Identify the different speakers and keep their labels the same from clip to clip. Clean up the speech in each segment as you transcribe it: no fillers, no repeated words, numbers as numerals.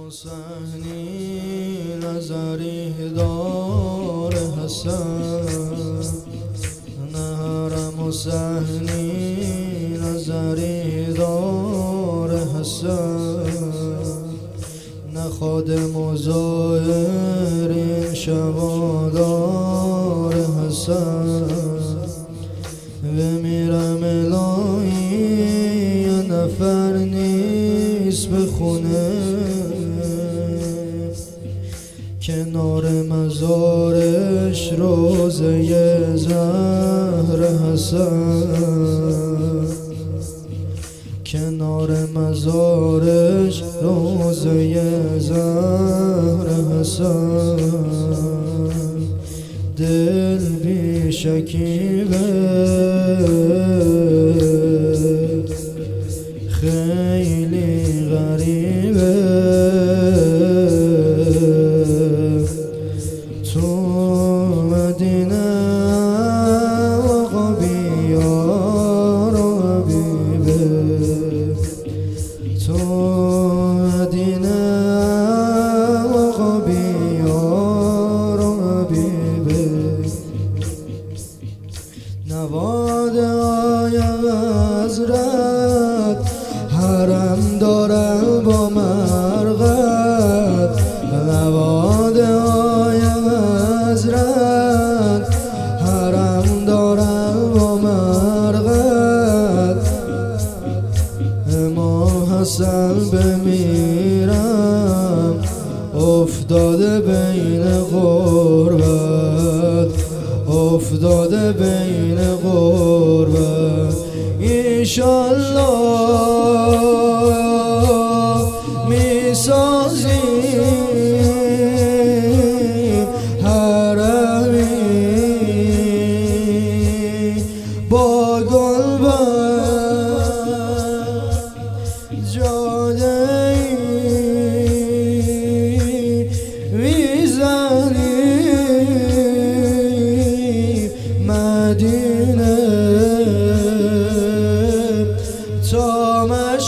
Speaker 1: سهنی نظری دار حسن نهرم و سهنی نظری دار حسن نخواد مزایر شبادار حسن بمیرم الهی یه نفر نیست بخونه کنار مزارش روزه زهر حسن کنار مزارش روزه زهر حسن دل بی شکیبه خیلی غریبه تو مدینه آقا بیار و حبیبه تو مدینه آقا بیار و حبیبه نواده های حضرت حرم داره با مرقد نواده های حضرت حرم داره با مرقد امام حسن بمیرم افتاده بین غربت افتاده بین غربت انشالله میسازیم حرمی با گلبن جاده میزنیم مدینه تا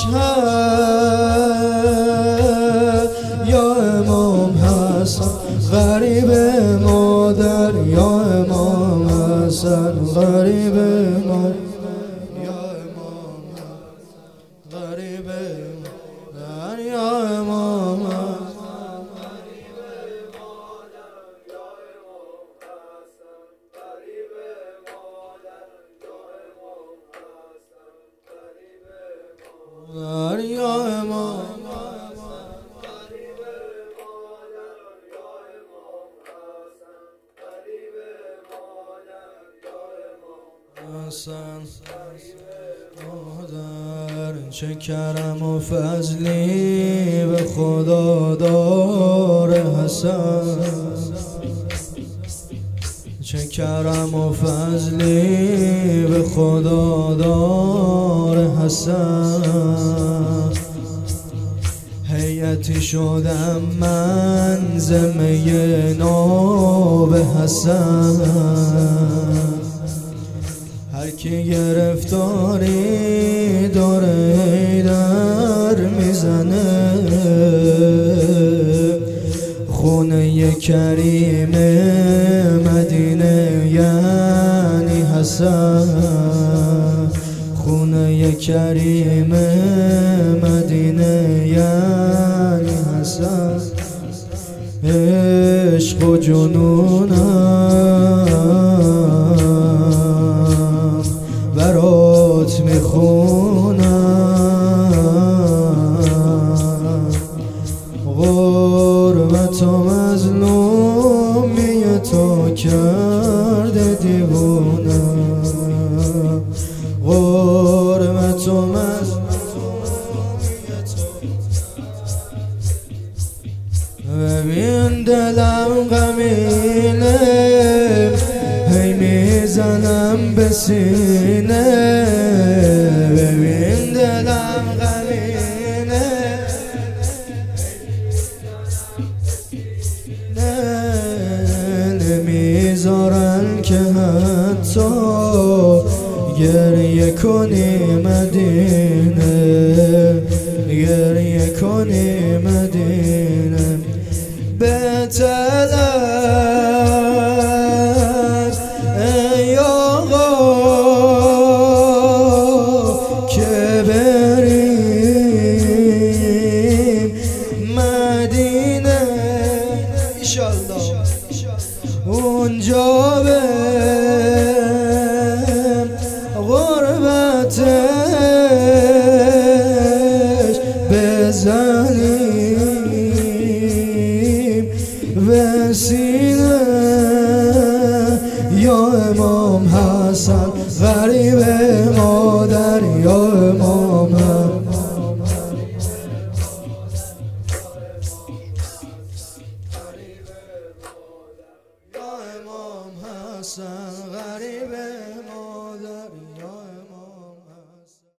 Speaker 1: مشهد یا امام حسن غریب مادر یا امام حسن غریب مادر یا امام حسن غریب مادر یا امام حسن غریب مادر یا امام حسن غریب مادر یا امام حسن مادر چه کرم و فضلی به خدا دار حسن چه کرم و فضلی به خدا دار حسن هیئتی شدم من زمه ناب حسن هر کی گرفتاری داره در میزنه خونه کریم مدینه یعنی حسن خونه کریم مدینه یعنی حسن عشق و جنونم برات میخونم غربت و مظلومی تو کرده دیوونم غربت و مظلومی تو ببین دلم غمینه هی میزنم به سینه ببین دلم غمینه نمیذارن که حتی گریه کنی مدینه گریه کنی مدینه ازلی